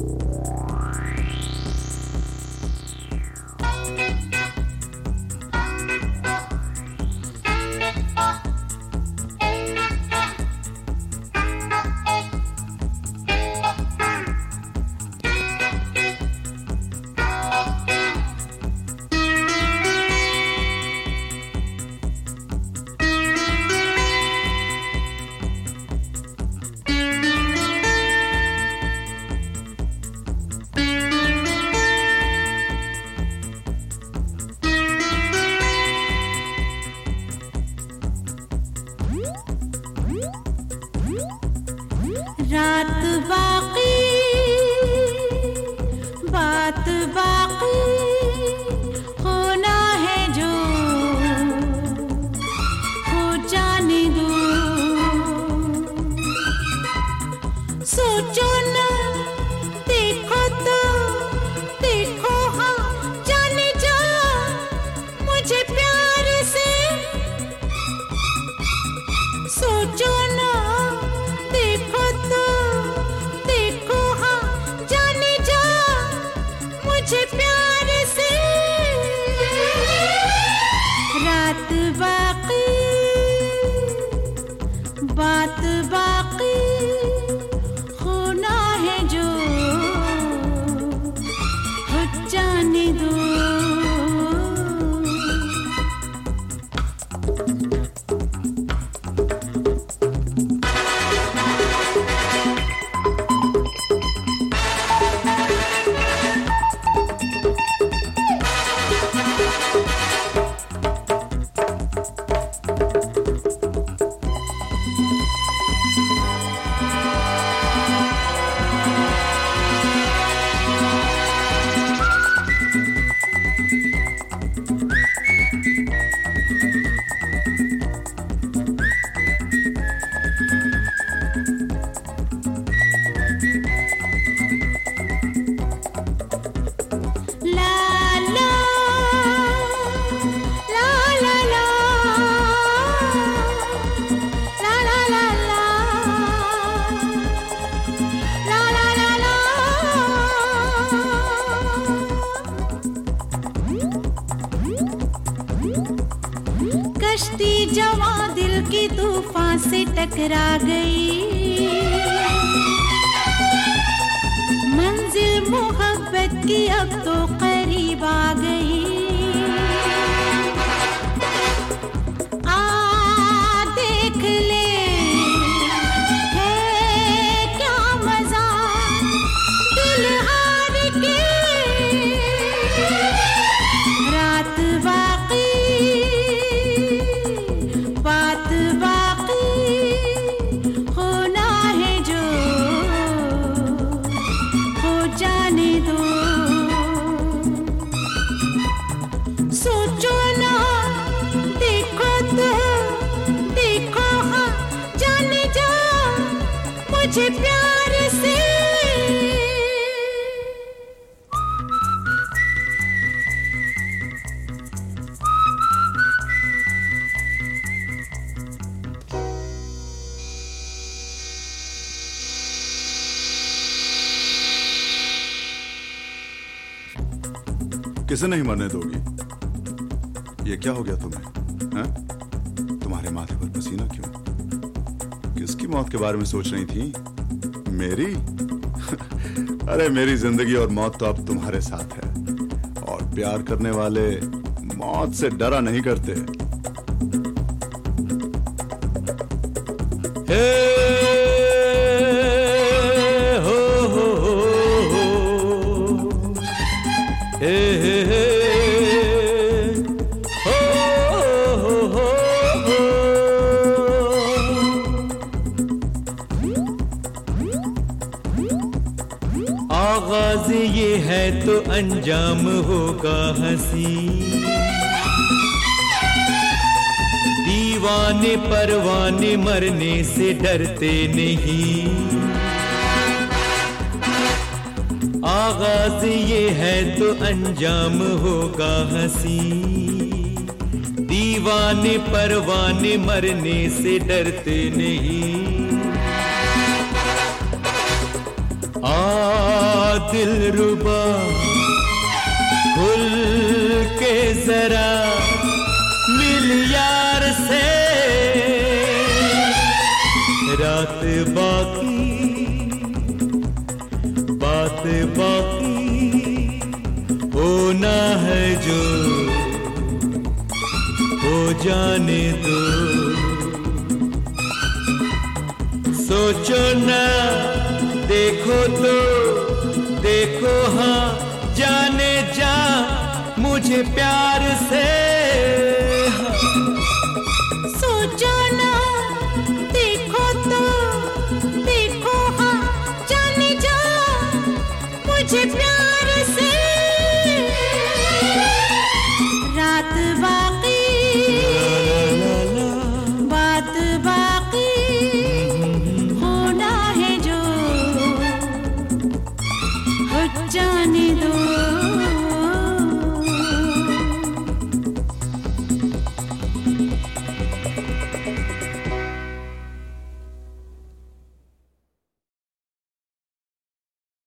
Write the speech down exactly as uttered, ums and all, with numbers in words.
रात बाकी बात बाकी होना है जो हो जाने दो। सोचो ना देखो तो देखो हाँ जाने जा मुझे प्यार से। सोचो ना देखो तो देखो हाँ जाने जा मुझे प्यार से। रात बाकी बात बाकी होना है जो हो जाने दो। कश्ती जवां दिल की तूफान से टकरा गई। मंजिल मोहब्बत की अब तो करीब आ गई। आ देख ले है क्या मजा दिल हार के। रात बाकी बात बाकी होना है जो हो जाने दो। सोचो ना देखो तो देखो हाँ जाने जा मुझे प्यार से। किसे नहीं मरने दोगी? ये क्या हो गया तुम्हें? हैं? तुम्हारे माथे पर पसीना क्यों? किसकी मौत के बारे में सोच रही थी? मेरी? अरे मेरी जिंदगी और मौत तो अब तुम्हारे साथ है। और प्यार करने वाले मौत से डरा नहीं करते। हे हो हो हो हे हे हे हो हो हो हो। आगाज ये है तो अंजाम होगा हंसी। दीवाने परवाने मरने से डरते नहीं। आगाज ये है तो अंजाम होगा हंसी। दीवाने परवाने मरने से डरते नहीं। आ दिलरुबा खुल के जरा मिल यार से, रात बाकी बात बाकी होना है जो हो जाने दो। सोचो ना देखो तो देखो हाँ, जाने जा मुझे प्यार से।